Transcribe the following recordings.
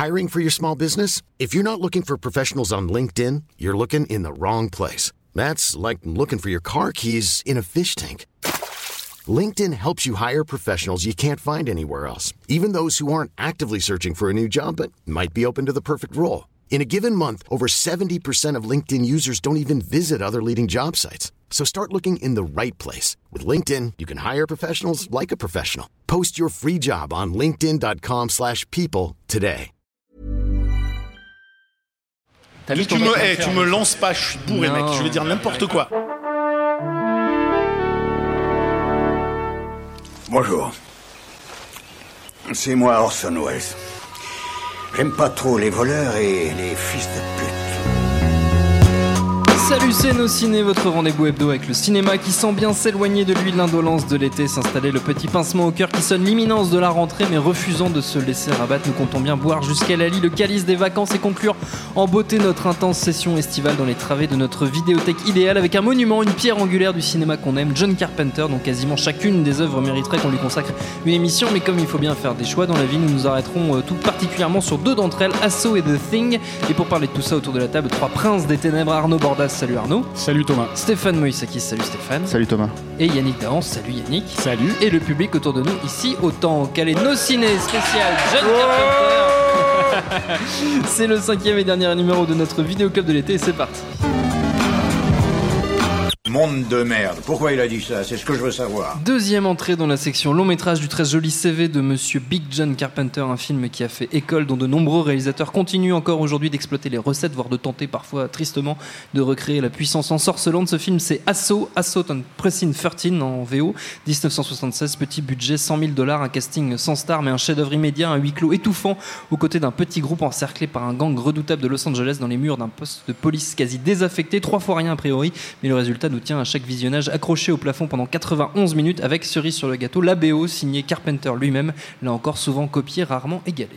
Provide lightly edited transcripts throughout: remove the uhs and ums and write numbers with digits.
Hiring for your small business? If you're not looking for professionals on LinkedIn, you're looking in the wrong place. That's like looking for your car keys in a fish tank. LinkedIn helps you hire professionals you can't find anywhere else, even those who aren't actively searching for a new job but might be open to the perfect role. In a given month, over 70% of LinkedIn users don't even visit other leading job sites. So start looking in the right place. With LinkedIn, you can hire professionals like a professional. Post your free job on linkedin.com/people today. Tu me lances pas, je suis bourré, mec. Je vais dire n'importe quoi. Bonjour. C'est moi Orson Welles. J'aime pas trop les voleurs et les fils de pute. Salut, c'est Nos Ciné, votre rendez-vous hebdo avec le cinéma qui sent bien s'éloigner de lui, l'indolence de l'été, s'installer le petit pincement au cœur qui sonne l'imminence de la rentrée, mais refusant de se laisser rabattre. Nous comptons bien boire jusqu'à la lie le calice des vacances et conclure en beauté notre intense session estivale dans les travées de notre vidéothèque idéale avec un monument, une pierre angulaire du cinéma qu'on aime, John Carpenter, dont quasiment chacune des œuvres mériterait qu'on lui consacre une émission, mais comme il faut bien faire des choix dans la vie, nous nous arrêterons tout particulièrement sur deux d'entre elles, Asso et The Thing. Et pour parler de tout ça autour de la table, trois princes des ténèbres, Arnaud Bordas, salut Arnaud. Salut Thomas. Stéphane Moïsakis, salut Stéphane. Salut Thomas. Et Yannick Dahan, salut Yannick. Salut. Et le public autour de nous ici, autant qu'elle est Nos Ciné spécial John Carpenter. C'est le 5e et dernier numéro de notre vidéoclub de l'été et c'est parti. Monde de merde. Pourquoi il a dit ça? C'est ce que je veux savoir. Deuxième entrée dans la section long métrage du très joli CV de Monsieur Big John Carpenter, un film qui a fait école, dont de nombreux réalisateurs continuent encore aujourd'hui d'exploiter les recettes, voire de tenter parfois tristement de recréer la puissance ensorcelante. Ce film, c'est Assault on Precinct 13 en VO, 1976, petit budget, $100 000, un casting sans star, mais un chef-d'œuvre immédiat, un huis clos étouffant, aux côtés d'un petit groupe encerclé par un gang redoutable de Los Angeles dans les murs d'un poste de police quasi désaffecté, 3 fois rien a priori, mais le résultat nous tient à chaque visionnage accroché au plafond pendant 91 minutes avec cerise sur le gâteau, la BO signée Carpenter lui-même, là encore souvent copié, rarement égalé.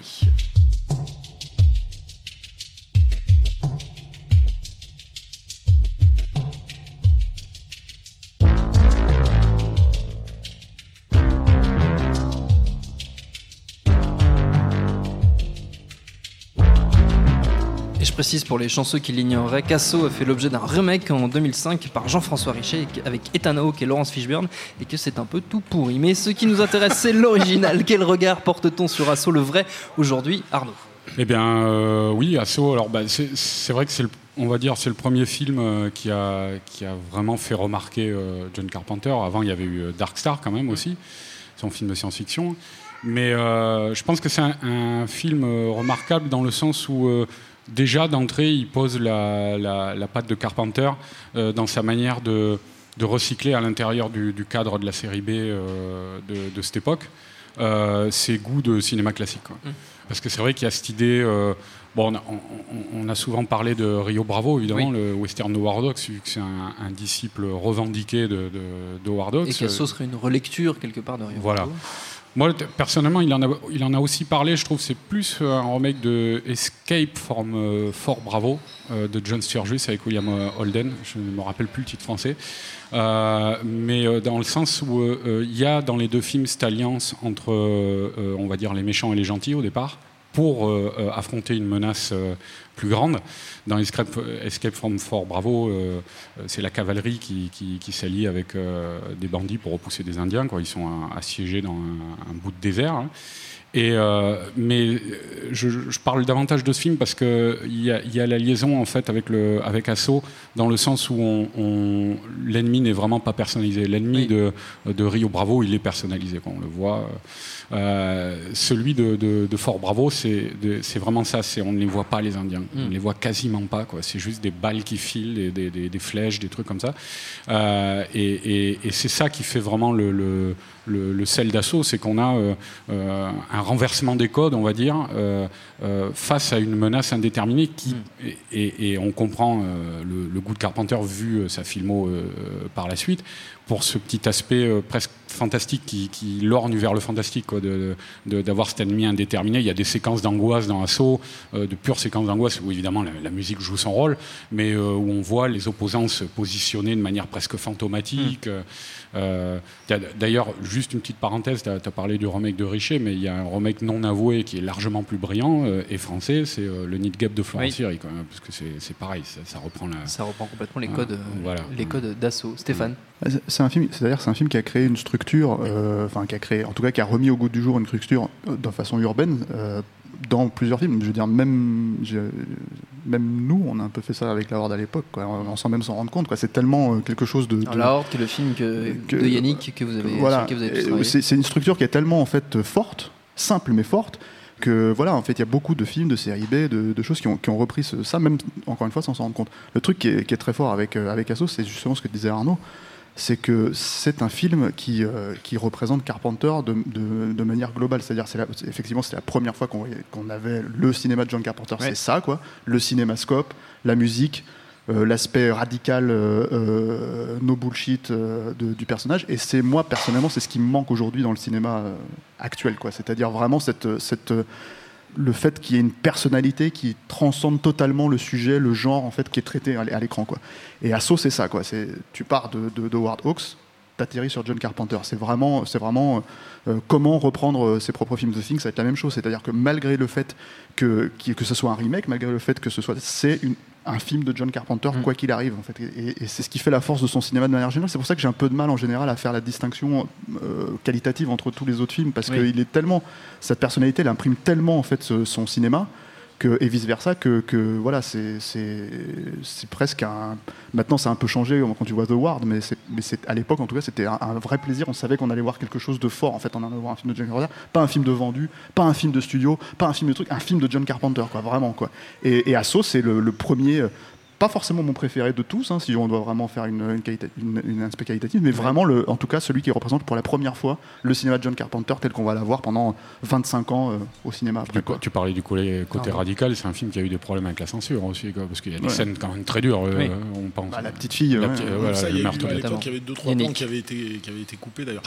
Je précise pour les chanceux qui l'ignoreraient qu'Asso a fait l'objet d'un remake en 2005 par Jean-François Richet avec Ethan Hawke et Laurence Fishburne et que c'est un peu tout pourri. Mais ce qui nous intéresse, c'est l'original. Quel regard porte-t-on sur Asso, le vrai, aujourd'hui, Arnaud? Eh bien, oui, Asso. Alors, c'est vrai que c'est le premier film qui a vraiment fait remarquer John Carpenter. Avant, il y avait eu Dark Star quand même aussi, son film de science-fiction. Mais je pense que c'est un film remarquable dans le sens où déjà d'entrée, il pose la patte de Carpenter dans sa manière de recycler à l'intérieur du cadre de la série B de cette époque ses goûts de cinéma classique, quoi. Parce que c'est vrai qu'il y a cette idée... on a souvent parlé de Rio Bravo, évidemment, oui. Le western de Howard Hawks, vu que c'est un disciple revendiqué de Howard Hawks. Et qu'Asso serait une relecture, quelque part, de Rio Bravo. Moi, personnellement, il en a aussi parlé. Je trouve que c'est plus un remake de Escape from Fort Bravo de John Sturges avec William Holden. Je ne me rappelle plus le titre français. Mais dans le sens où il y a dans les deux films cette alliance entre, on va dire, les méchants et les gentils au départ, pour affronter une menace plus grande. Dans Escape from Fort Bravo, c'est la cavalerie qui s'allie avec des bandits pour repousser des Indiens, quoi. Ils sont assiégés dans un bout de désert. Hein. Mais je parle davantage de ce film parce qu'il y a la liaison en fait avec Asso, dans le sens où l'ennemi n'est vraiment pas personnalisé. L'ennemi de Rio Bravo, il est personnalisé, quoi. On le voit. Celui de Fort Bravo, c'est vraiment ça. On ne les voit pas, les Indiens. On ne les voit quasiment pas, quoi. C'est juste des balles qui filent, des flèches, des trucs comme ça. Et c'est ça qui fait vraiment le sel d'Asso, c'est qu'on a un renversement des codes, on va dire, face à une menace indéterminée et on comprend le goût de Carpenter vu sa filmo par la suite, pour ce petit aspect presque fantastique qui lorgne vers le fantastique, quoi, d'avoir cet ennemi indéterminé. Il y a des séquences d'angoisse dans Assaut, de pures séquences d'angoisse où évidemment la musique joue son rôle, mais où on voit les opposants se positionner de manière presque fantomatique. D'ailleurs, juste une petite parenthèse, tu as parlé du remake de Richer, mais il y a un remake non avoué qui est largement plus brillant et français, c'est le Nid Gap de Florence Fury, quand même, parce que c'est pareil, ça reprend complètement les codes, les codes d'Assaut. Stéphane. C'est un film qui a créé une structure, qui a remis au goût du jour une structure de façon urbaine dans plusieurs films. Je veux dire, même nous, on a un peu fait ça avec La Horde à l'époque, quoi, sans même s'en rendre compte, quoi. C'est tellement quelque chose de... La Horde, qui est le film de Yannick que vous avez, voilà, sur lequel vous avez pu travailler. C'est une structure qui est tellement en fait forte, simple mais forte, que voilà, en fait, il y a beaucoup de films de série B, de choses qui ont repris ça, même encore une fois sans s'en rendre compte. Le truc qui est très fort avec Assaut, c'est justement ce que disait Arnaud. C'est que c'est un film qui représente Carpenter de manière globale. C'est-à-dire, effectivement, c'était la première fois qu'on avait le cinéma de John Carpenter. Ouais. C'est ça, quoi. Le cinémascope, la musique, l'aspect radical, no bullshit du personnage. Et moi, personnellement, c'est ce qui me manque aujourd'hui dans le cinéma actuel, quoi. C'est-à-dire vraiment le fait qu'il y ait une personnalité qui transcende totalement le sujet, le genre en fait qui est traité à l'écran, quoi. Et Assaut, c'est ça, quoi. Tu pars de Howard Hawks, t'atterris sur John Carpenter. C'est vraiment comment reprendre ses propres films. The Thing, ça va être la même chose. C'est-à-dire que malgré le fait que ce soit un remake, malgré le fait que c'est un film de John Carpenter, quoi qu'il arrive, en fait. Et c'est ce qui fait la force de son cinéma de manière générale. C'est pour ça que j'ai un peu de mal en général à faire la distinction qualitative entre tous les autres films, parce qu'il est tellement, cette personnalité, elle imprime tellement en fait son cinéma, et vice versa, que voilà, c'est presque un. Maintenant, ça a un peu changé quand tu vois The Ward, mais à l'époque, en tout cas, c'était un vrai plaisir. On savait qu'on allait voir quelque chose de fort, en fait, en allant voir un film de John Carpenter, pas un film de vendu, pas un film de studio, pas un film de truc, un film de John Carpenter, quoi, vraiment, quoi. Et Assaut, c'est le premier. Pas forcément mon préféré de tous, hein, si on doit vraiment faire un aspect qualitatif, mais vraiment, en tout cas, celui qui représente pour la première fois le cinéma de John Carpenter tel qu'on va l'avoir pendant 25 ans au cinéma après. Tu parlais du côté radical, c'est un film qui a eu des problèmes avec la censure aussi, quoi, parce qu'il y a des scènes quand même très dures, on pense. La petite fille. Ça, il y a eu, à l'époque, il y avait 2-3 plans qui avaient été coupés d'ailleurs.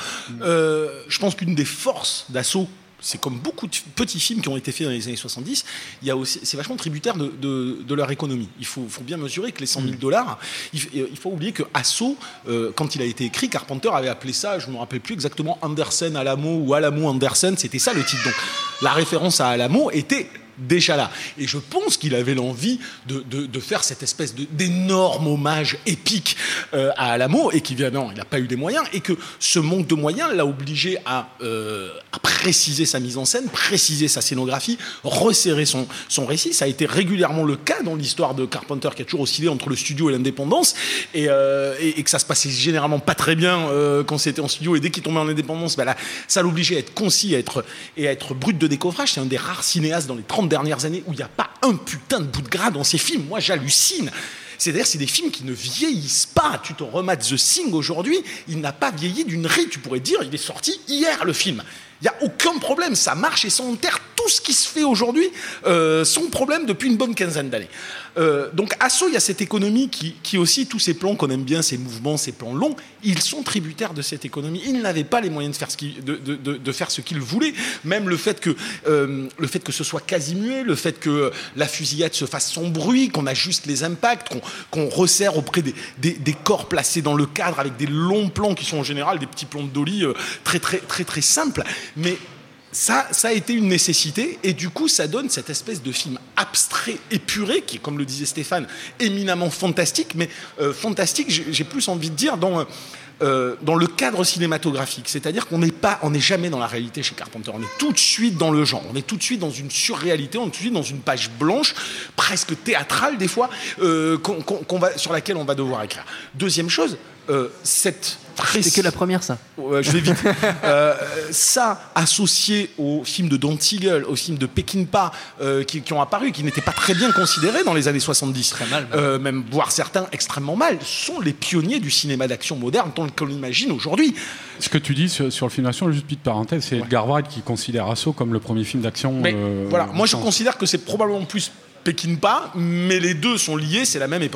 Je pense qu'une des forces d'Assaut, c'est comme beaucoup de petits films qui ont été faits dans les années 70, c'est vachement tributaire de leur économie. Il faut bien mesurer que les $100 000, il faut oublier que Assaut, quand il a été écrit, Carpenter avait appelé ça, je ne me rappelle plus exactement, Andersen Alamo ou Alamo Andersen, c'était ça le titre. Donc la référence à Alamo était déjà là. Et je pense qu'il avait l'envie de faire cette espèce d'énorme hommage épique à Alamo, et qu'évidemment, il n'a pas eu les moyens, et que ce manque de moyens l'a obligé à préciser sa mise en scène, préciser sa scénographie, resserrer son récit. Ça a été régulièrement le cas dans l'histoire de Carpenter, qui a toujours oscillé entre le studio et l'indépendance, et que ça se passait généralement pas très bien quand c'était en studio, et dès qu'il tombait en indépendance, là, ça l'obligeait à être concis et à être brut de décoffrage. C'est un des rares cinéastes dans les 30 dernières années où il n'y a pas un putain de bout de gras dans ses films. Moi, j'hallucine. C'est-à-dire, c'est des films qui ne vieillissent pas. Tu te remates The Thing aujourd'hui, il n'a pas vieilli d'une ride. Tu pourrais dire, il est sorti hier, le film. Il n'y a aucun problème, ça marche et ça enterre tout ce qui se fait aujourd'hui sans problème depuis une bonne quinzaine d'années. Donc Assaut, il y a cette économie qui aussi, tous ces plans qu'on aime bien, ces mouvements, ces plans longs, ils sont tributaires de cette économie. Ils n'avaient pas les moyens de faire ce qu'ils voulaient. Même le fait que ce soit quasi muet, le fait que la fusillade se fasse sans bruit, qu'on ajuste les impacts, qu'on resserre auprès des corps placés dans le cadre avec des longs plans qui sont en général des petits plans de dolly très, très, très, très simples. Mais ça a été une nécessité, et du coup ça donne cette espèce de film abstrait, épuré, qui est, comme le disait Stéphane, éminemment fantastique, mais fantastique, j'ai plus envie de dire, dans le cadre cinématographique. C'est-à-dire qu'on n'est jamais dans la réalité chez Carpenter, on est tout de suite dans le genre, on est tout de suite dans une surréalité, on est tout de suite dans une page blanche, presque théâtrale des fois, sur laquelle on va devoir écrire. Deuxième chose, c'est que la première, ça. Je vais vite. Ça, associé aux films de Don Siegel, aux films de Peckinpah qui ont apparu, qui n'étaient pas très bien considérés dans les années 70, très mal, même voire certains extrêmement mal, sont les pionniers du cinéma d'action moderne tel qu'on l'imagine aujourd'hui. Ce que tu dis sur le film d'action, juste petite parenthèse, c'est Edgar Wright qui considère Assaut comme le premier film d'action. Voilà, moi je considère que c'est probablement plus Peckinpah, mais les deux sont liés, c'est la même époque.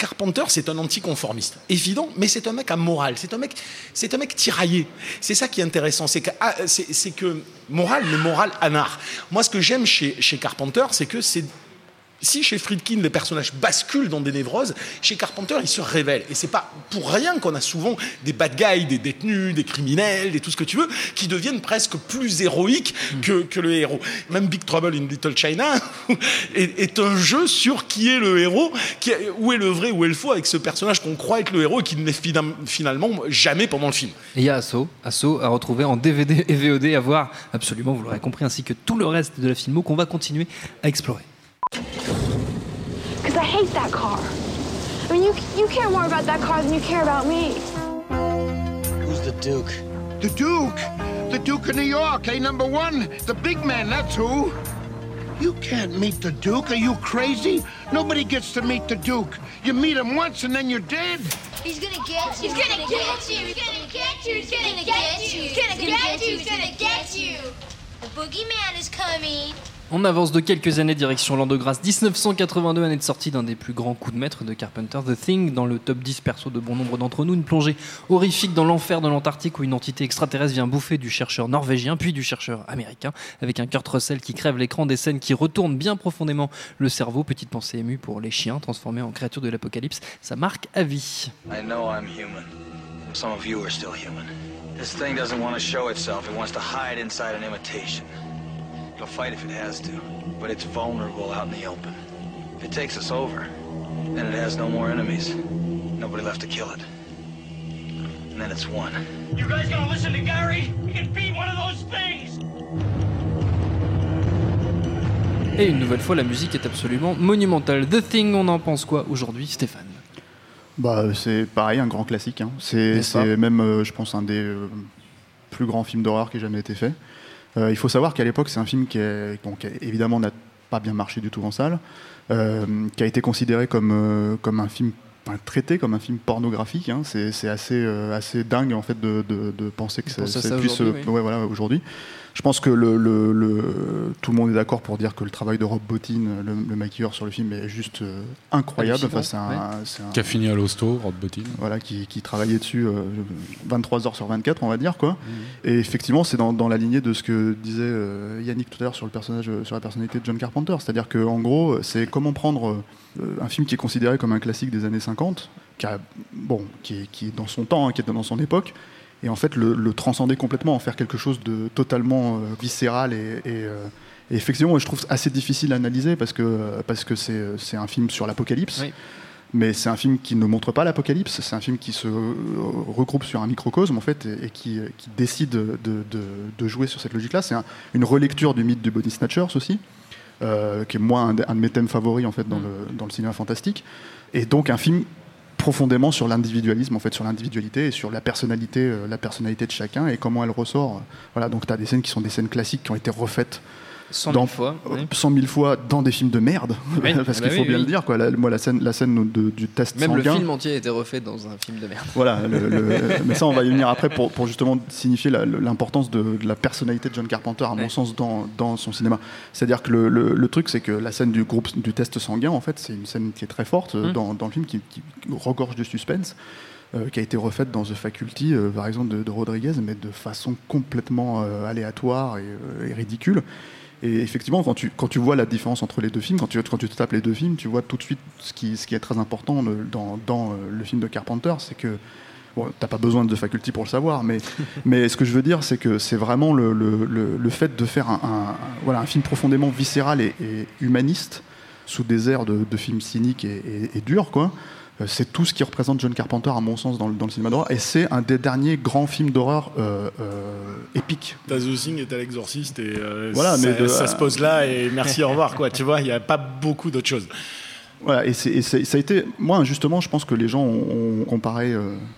Carpenter, c'est un anticonformiste, évident, mais c'est un mec amoral, c'est un mec tiraillé. C'est ça qui est intéressant, c'est que moral, mais moral anard. Moi, ce que j'aime chez Carpenter, c'est que si chez Friedkin les personnages basculent dans des névroses, chez Carpenter ils se révèlent. Et c'est pas pour rien qu'on a souvent des bad guys, des détenus, des criminels, tout ce que tu veux, qui deviennent presque plus héroïques que le héros. Même Big Trouble in Little China est un jeu sur qui est le héros, où est le vrai, où est le faux, avec ce personnage qu'on croit être le héros et qui ne l'est finalement jamais pendant le film. Et il y a Asso à retrouver en DVD et VOD, à voir absolument, vous l'aurez compris, ainsi que tout le reste de la filmo qu'on va continuer à explorer. Because I hate that car. I mean, you care more about that car than you care about me. Who's the Duke? The Duke? The Duke of New York, number one? The big man, that's who. You can't meet the Duke. Are you crazy? Nobody gets to meet the Duke. You meet him once and then you're dead. He's gonna get you. He's gonna get you. He's gonna get you. He's gonna get you. He's gonna get you. He's gonna get you. The boogeyman is coming. On avance de quelques années direction l'an de grâce 1982, année de sortie d'un des plus grands coups de maître de Carpenter, The Thing, dans le top 10 perso de bon nombre d'entre nous, une plongée horrifique dans l'enfer de l'Antarctique où une entité extraterrestre vient bouffer du chercheur norvégien puis du chercheur américain, avec un Kurt Russell qui crève l'écran, des scènes qui retournent bien profondément le cerveau. Petite pensée émue pour les chiens transformés en créatures de l'apocalypse, ça marque à vie. I know I'm human. Some of you are still human. This thing doesn't want to show itself, it wants to hide inside an imitation. It'll fight if it has to, but it's vulnerable out in the open. If it takes us over, then it has no more enemies. Nobody left to kill it. And then it's one. You guys gonna listen to Gary? He can beat one of those things! Et une nouvelle fois, la musique est absolument monumentale. The Thing, on en pense quoi aujourd'hui, Stéphane ? C'est pareil, un grand classique. Hein. C'est même, je pense, un des plus grands films d'horreur qui ait jamais été fait. Il faut savoir qu'à l'époque, c'est un film qui évidemment n'a pas bien marché du tout en salle, qui a été considéré comme un film, traité comme un film pornographique. Hein. C'est assez dingue en fait de penser que ça puisse aujourd'hui. Je pense que tout le monde est d'accord pour dire que le travail de Rob Bottin, le maquilleur sur le film, est juste incroyable. Qui a fini à l'hosto, Rob Bottin. Voilà, qui travaillait dessus 23 heures sur 24, on va dire, quoi. Et effectivement, c'est dans la lignée de ce que disait Yannick tout à l'heure sur la personnalité de John Carpenter. C'est-à-dire qu'en gros, c'est comment prendre un film qui est considéré comme un classique des années 50, qui est dans son temps, qui est dans son époque, et en fait le transcender complètement, en faire quelque chose de totalement viscéral et effectivement, je trouve assez difficile à analyser parce que c'est un film sur l'apocalypse. Oui. Mais c'est un film qui ne montre pas l'apocalypse, c'est un film qui se regroupe sur un microcosme en fait et qui décide de jouer sur cette logique-là. C'est une relecture du mythe du Body Snatchers aussi, qui est moi un de mes thèmes favoris en fait dans le cinéma fantastique, et donc un film profondément sur l'individualisme, en fait, sur l'individualité et sur la personnalité de chacun et comment elle ressort. Voilà, donc tu as des scènes qui sont des scènes classiques qui ont été refaites 100 000 fois dans des films de merde, oui, parce qu'il faut bien le dire, quoi. Moi, la scène du test même sanguin, le film entier a été refait dans un film de merde. Voilà, mais ça on va y venir après pour justement signifier l'importance de la personnalité de John Carpenter, à mon sens, dans son cinéma. C'est-à-dire que le truc, c'est que la scène du test sanguin, en fait, c'est une scène qui est très forte dans le film, qui regorge de suspense. Qui a été refaite dans The Faculty, par exemple, de Rodriguez, mais de façon complètement aléatoire et ridicule. Et effectivement, quand tu vois la différence entre les deux films, quand tu te tapes les deux films, tu vois tout de suite ce qui est très important dans le film de Carpenter, c'est que t'as pas besoin de The Faculty pour le savoir, mais ce que je veux dire, c'est que c'est vraiment le fait de faire un film profondément viscéral et humaniste sous des airs de films cyniques et durs, quoi. C'est tout ce qui représente John Carpenter, à mon sens, dans le cinéma d'horreur. Et c'est un des derniers grands films d'horreur épiques. T'as The Thing et t'as l'Exorciste, et voilà, ça se pose là, et merci, au revoir, quoi. Tu vois, il n'y a pas beaucoup d'autres choses. Voilà, et ça a été... Moi, justement, je pense que les gens ont comparé...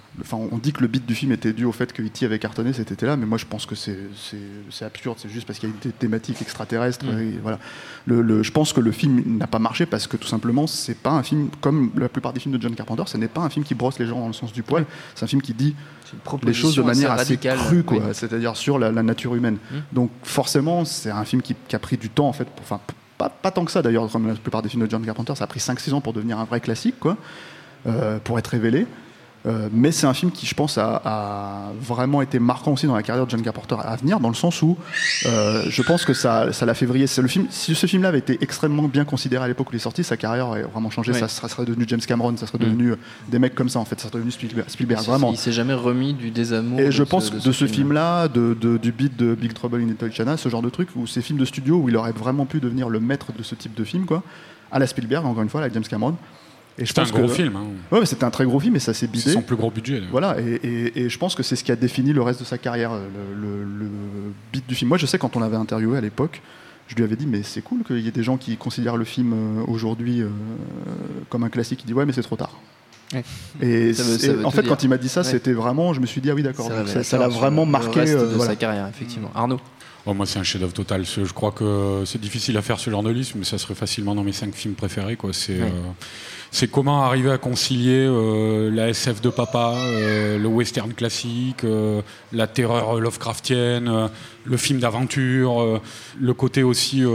on dit que le beat du film était dû au fait que E.T. avait cartonné cet été-là, mais moi je pense que c'est absurde, c'est juste parce qu'il y a une thématique extraterrestre. Et voilà. Je pense que le film n'a pas marché parce que tout simplement, c'est pas un film, comme la plupart des films de John Carpenter, ce n'est pas un film qui brosse les gens dans le sens du poil, c'est un film qui dit les choses de manière assez crue, quoi, c'est-à-dire sur la nature humaine. Donc forcément, c'est un film qui a pris du temps, en fait, pas tant que ça d'ailleurs, comme la plupart des films de John Carpenter, ça a pris 5-6 ans pour devenir un vrai classique, quoi. pour être révélé. Mais c'est un film qui, je pense, a vraiment été marquant aussi dans la carrière de John Carpenter à venir, dans le sens où je pense que ça l'a fait vriller. Si ce film-là avait été extrêmement bien considéré à l'époque où il est sorti, sa carrière aurait vraiment changé. Ouais. Ça serait devenu James Cameron, ça serait devenu des mecs comme ça, en fait. Ça serait devenu Spielberg, vraiment. Il s'est jamais remis du désamour. Et je pense que de ce film-là, du beat de Big Trouble in Little China, ce genre de truc, où ces films de studio où il aurait vraiment pu devenir le maître de ce type de film, quoi, à la Spielberg, encore une fois, à la James Cameron. C'était un gros film. Hein. Ouais, c'était un très gros film et ça s'est bidé. C'est son plus gros budget. Là. Voilà, et je pense que c'est ce qui a défini le reste de sa carrière, le beat du film. Moi, je sais, quand on l'avait interviewé à l'époque, je lui avais dit, mais c'est cool qu'il y ait des gens qui considèrent le film aujourd'hui comme un classique. Il dit, ouais, mais c'est trop tard. Ouais. Et en fait, quand il m'a dit ça, c'était vraiment, je me suis dit, ah oui, d'accord. Ça l'a vraiment marqué. Le reste de sa carrière, effectivement. Arnaud? Oh, moi, c'est un chef-d'œuvre total. Je crois que c'est difficile à faire ce genre de liste, mais ça serait facilement dans mes 5 films préférés, quoi. C'est comment arriver à concilier la SF de papa, le western classique, la terreur Lovecraftienne, le film d'aventure, le côté aussi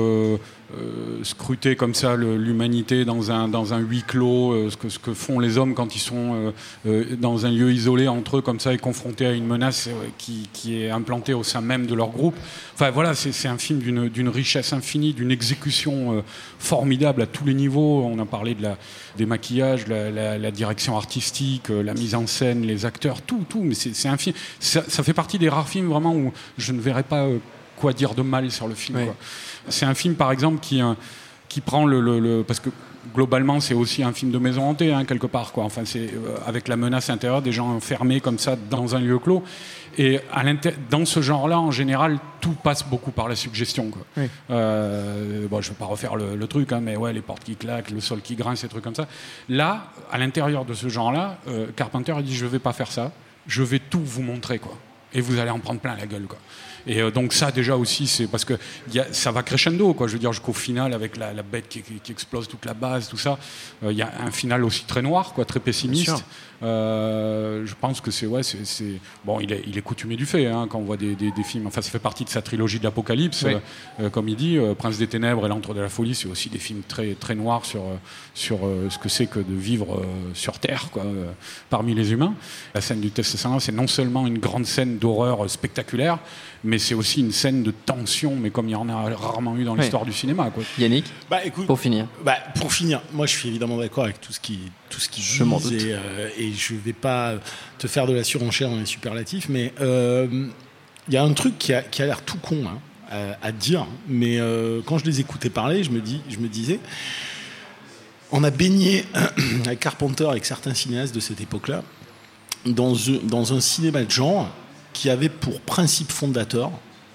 scruter comme ça l'humanité dans un huis clos, ce que font les hommes quand ils sont dans un lieu isolé entre eux comme ça et confrontés à une menace qui est implantée au sein même de leur groupe. Enfin voilà, c'est un film d'une richesse infinie, d'une exécution formidable à tous les niveaux. On a parlé des maquillages, la direction artistique, la mise en scène, les acteurs, tout. Mais c'est un film. Ça fait partie des rares films vraiment où je ne verrais pas quoi dire de mal sur le film. Ouais. Quoi. C'est un film, par exemple, qui prend parce que globalement, c'est aussi un film de maison hantée, hein, quelque part, quoi. Enfin, c'est avec la menace intérieure des gens enfermés comme ça dans un lieu clos. Et dans ce genre-là, en général, tout passe beaucoup par la suggestion, quoi. Oui. Bon, je ne vais pas refaire le truc, hein, mais ouais, les portes qui claquent, le sol qui grince, ces trucs comme ça. Là, à l'intérieur de ce genre-là, Carpenter a dit, je ne vais pas faire ça, je vais tout vous montrer, quoi. Et vous allez en prendre plein la gueule, quoi. Et donc ça déjà aussi, c'est parce que ça va crescendo, quoi. Je veux dire, jusqu'au final avec la bête qui explose toute la base, tout ça. Il y a un final aussi très noir, quoi, très pessimiste. Je pense que c'est bon, il est coutumier du fait, hein, quand on voit des films. Enfin, ça fait partie de sa trilogie de l'Apocalypse, oui. Comme il dit, Prince des Ténèbres et L'Antre de la Folie, c'est aussi des films très très noirs sur ce que c'est que de vivre sur Terre, quoi, parmi les humains. La scène du test sanguin, c'est non seulement une grande scène d'horreur spectaculaire, mais c'est aussi une scène de tension, mais comme il y en a rarement eu dans l'histoire du cinéma, quoi. Yannick, écoute, pour finir, moi je suis évidemment d'accord avec tout ce qui dit, et je vais pas te faire de la surenchère dans les superlatifs, mais il y a un truc qui a l'air tout con, hein, à dire, mais quand je les écoutais parler, je me disais, on a baigné avec Carpenter, avec certains cinéastes de cette époque-là, dans un cinéma de genre qui avait pour principe fondateur,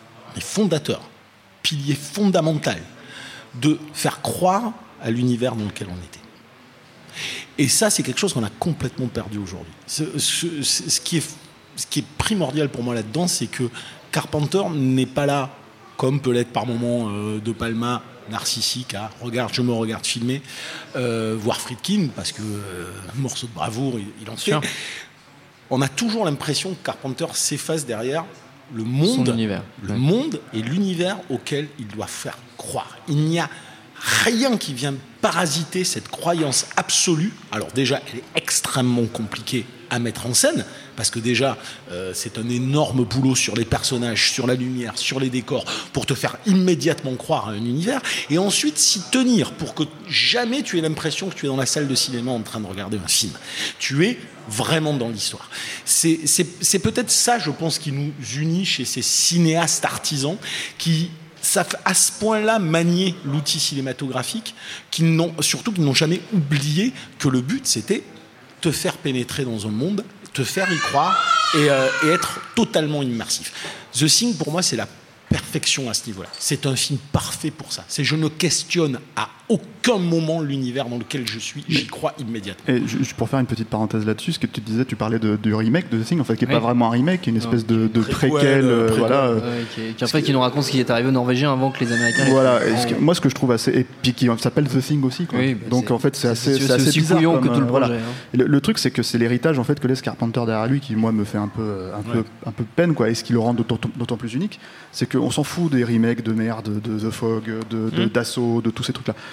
pilier fondamental, de faire croire à l'univers dans lequel on était. Et ça, c'est quelque chose qu'on a complètement perdu aujourd'hui. Ce qui est primordial pour moi là-dedans, c'est que Carpenter n'est pas là, comme peut l'être par moments De Palma, narcissique, à je me regarde filmer, voire Friedkin, parce que morceau de bravoure, il en fait. On a toujours l'impression que Carpenter s'efface derrière le monde, monde et l'univers auquel il doit faire croire. Il n'y a rien qui vient parasiter cette croyance absolue. Alors déjà, elle est extrêmement compliquée à mettre en scène, parce que déjà, c'est un énorme boulot sur les personnages, sur la lumière, sur les décors, pour te faire immédiatement croire à un univers, et ensuite s'y tenir pour que jamais tu aies l'impression que tu es dans la salle de cinéma en train de regarder un film. Tu es vraiment dans l'histoire. C'est peut-être ça, je pense, qui nous unit chez ces cinéastes artisans qui savent à ce point-là manier l'outil cinématographique, surtout qu'ils n'ont jamais oublié que le but, c'était te faire pénétrer dans un monde, te faire y croire et être totalement immersif. The Thing, pour moi, c'est la perfection à ce niveau-là. C'est un film parfait pour ça. Je ne questionne à aucun moment l'univers dans lequel je suis, j'y crois immédiatement. Et pour faire une petite parenthèse là-dessus, ce que tu disais, tu parlais du remake de The Thing, en fait, qui n'est pas vraiment un remake, qui est une espèce de préquel, voilà, qui nous raconte ce qui est arrivé aux Norvégiens avant que les Américains. Voilà. Moi, ce que je trouve assez, et puis qui s'appelle The Thing aussi, quoi. Oui, donc en fait, c'est assez bizarre que tout le projet. Le truc, c'est que c'est l'héritage en fait que laisse Carpenter derrière lui, qui moi me fait un peu peine, quoi. Et ce qui le rend d'autant plus unique, c'est qu'on s'en fout des remakes de merde, de The Fog, d'Assaut, de tous ces trucs-là.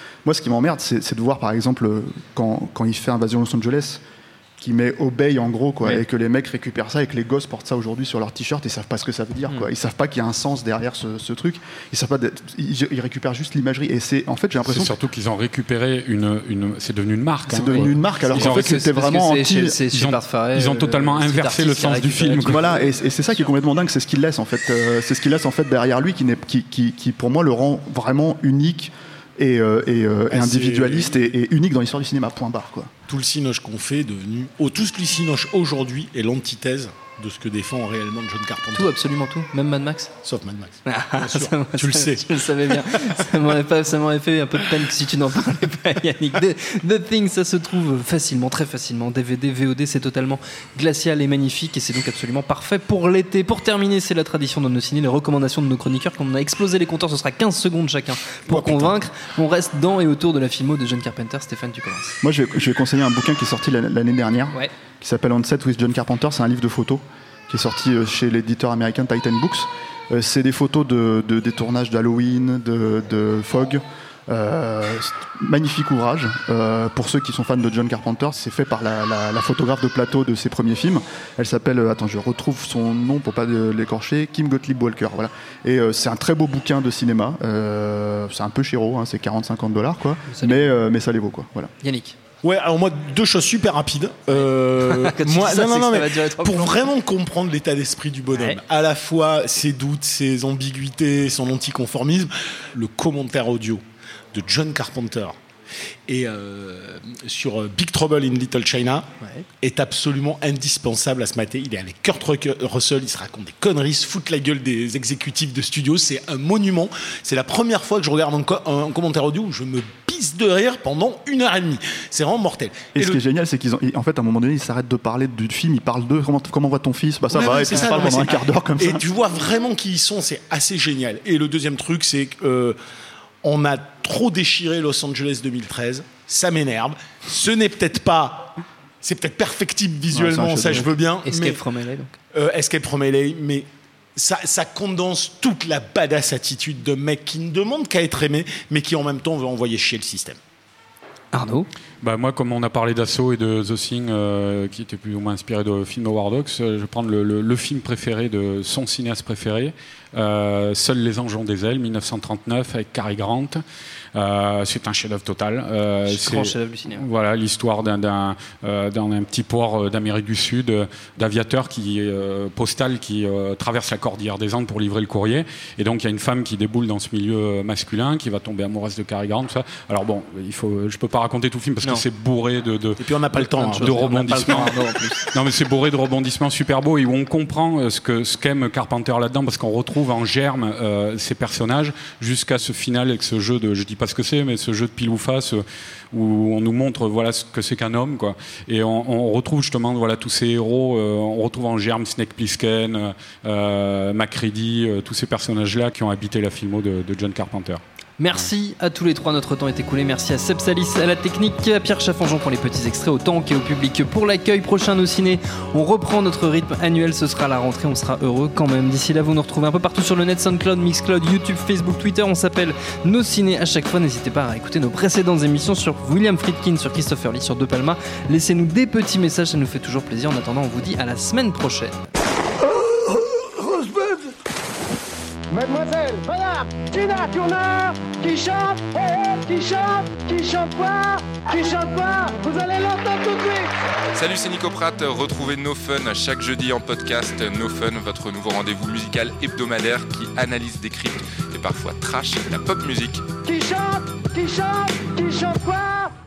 Moi, ce qui m'emmerde, c'est de voir, par exemple, quand il fait Invasion Los Angeles, qui met Obey en gros, quoi, et que les mecs récupèrent ça et que les gosses portent ça aujourd'hui sur leur t-shirt et savent pas ce que ça veut dire, quoi. Ils savent pas qu'il y a un sens derrière ce truc. Ils savent pas. Ils récupèrent juste l'imagerie et c'est en fait j'ai l'impression. C'est surtout qu'ils ont récupéré c'est devenu une marque. C'est devenu une marque alors qu'en fait c'était vraiment ils ont totalement inversé le sens du film. Voilà et c'est ça qui est complètement dingue, c'est ce qu'il laisse en fait. C'est ce qu'il laisse en fait derrière lui qui pour moi le rend vraiment unique. Et individualiste et unique dans l'histoire du cinéma, point barre, quoi. Tout le cinoche qu'on fait est devenu... tout ce que le cinoche aujourd'hui est l'antithèse de ce que défend réellement John Carpenter. Tout, absolument tout, même Mad Max. Sauf Mad Max. Tu le sais. Je le savais bien. Ça m'aurait fait un peu de peine si tu n'en parlais pas, Yannick. The Thing, ça se trouve facilement, très facilement. DVD, VOD, c'est totalement glacial et magnifique et c'est donc absolument parfait pour l'été. Pour terminer, c'est la tradition de nos ciné, les recommandations de nos chroniqueurs. Quand on a explosé les compteurs, ce sera 15 secondes chacun pour convaincre. On reste dans et autour de la filmo de John Carpenter. Stéphane, tu commences. Moi, je vais conseiller un bouquin qui est sorti l'année dernière, qui s'appelle On Set with John Carpenter. C'est un livre de photos qui est sorti chez l'éditeur américain Titan Books. C'est des photos des tournages d'Halloween, de Fog. Magnifique ouvrage. Pour ceux qui sont fans de John Carpenter, c'est fait par la photographe de plateau de ses premiers films. Elle s'appelle, je retrouve son nom pour pas l'écorcher, Kim Gottlieb Walker. Voilà. Et c'est un très beau bouquin de cinéma. C'est un peu chéro, hein, c'est $40-50 quoi. Mais ça les vaut quoi. Voilà. Yannick. Ouais, alors moi, 2 choses super rapides. Pour vraiment comprendre l'état d'esprit du bonhomme, à la fois ses doutes, ses ambiguïtés, son anticonformisme, le commentaire audio de John Carpenter et sur Big Trouble in Little China est absolument indispensable à se mater. Il est avec Kurt Russell, il se raconte des conneries, se fout la gueule des exécutifs de studio. C'est un monument. C'est la première fois que je regarde un commentaire audio où je me pisse de rire pendant 1h30. C'est vraiment mortel. Et ce qui est génial, c'est qu'en fait, à un moment donné, ils s'arrêtent de parler du film, ils parlent de comment va ton fils, ça va, et puis ils parlent pendant un quart d'heure comme ça. Et tu vois vraiment qui ils sont, c'est assez génial. Et le deuxième truc, c'est que on a trop déchiré Los Angeles 2013, ça m'énerve. Ce n'est peut-être pas... C'est peut-être perfectible visuellement, ça je veux bien. Escape from LA, donc. Escape from LA, mais ça condense toute la badass attitude de mec qui ne demande qu'à être aimé, mais qui en même temps veut envoyer chier le système. Arnaud ? Moi, comme on a parlé d'Assaut et de The Thing, qui était plus ou moins inspiré de film Howard Hawks, je vais prendre le film préféré de son cinéaste préféré, Seuls les anges ont des ailes, 1939, avec Cary Grant. C'est un chef-d'œuvre total. C'est grand chef-d'œuvre du cinéma. Voilà, l'histoire d'un petit port d'Amérique du Sud, d'aviateur postal qui traverse la cordillère des Andes pour livrer le courrier. Et donc il y a une femme qui déboule dans ce milieu masculin, qui va tomber amoureuse de Cary Grant. Tout ça. Alors bon, je peux pas raconter tout le film parce que c'est bourré de et puis on n'a pas le temps de rebondissements. Non mais c'est bourré de rebondissements super beaux et où on comprend ce qu'aime Carpenter là-dedans parce qu'on retrouve en germe ces personnages jusqu'à ce final avec ce jeu de, je dis pas ce que c'est, mais ce jeu de pile ou face où on nous montre ce que c'est qu'un homme, quoi. Et on retrouve justement tous ces héros, on retrouve en germe Snake Plissken, MacReady, tous ces personnages-là qui ont habité la filmo de John Carpenter. Merci à tous les trois, notre temps est écoulé. Merci à Seb Salis à la technique, à Pierre Chaffanjon pour les petits extraits, au Tank et au public pour l'accueil. Prochain Nos Ciné, on reprend notre rythme annuel, ce sera la rentrée, on sera heureux quand même. D'ici là, vous nous retrouvez un peu partout sur le net, SoundCloud, Mixcloud, YouTube, Facebook, Twitter, on s'appelle Nos Ciné à chaque fois. N'hésitez pas à écouter nos précédentes émissions sur William Friedkin, sur Christopher Lee, sur De Palma. Laissez-nous des petits messages, ça nous fait toujours plaisir. En attendant, on vous dit à la semaine prochaine. Mademoiselle, madame, Tina Turner, qui chante, qui chante pas, vous allez l'entendre tout de suite. Salut, c'est Nico Pratt, retrouvez No Fun chaque jeudi en podcast. No Fun, votre nouveau rendez-vous musical hebdomadaire qui analyse, décrypte et parfois trash la pop musique. Qui chante quoi?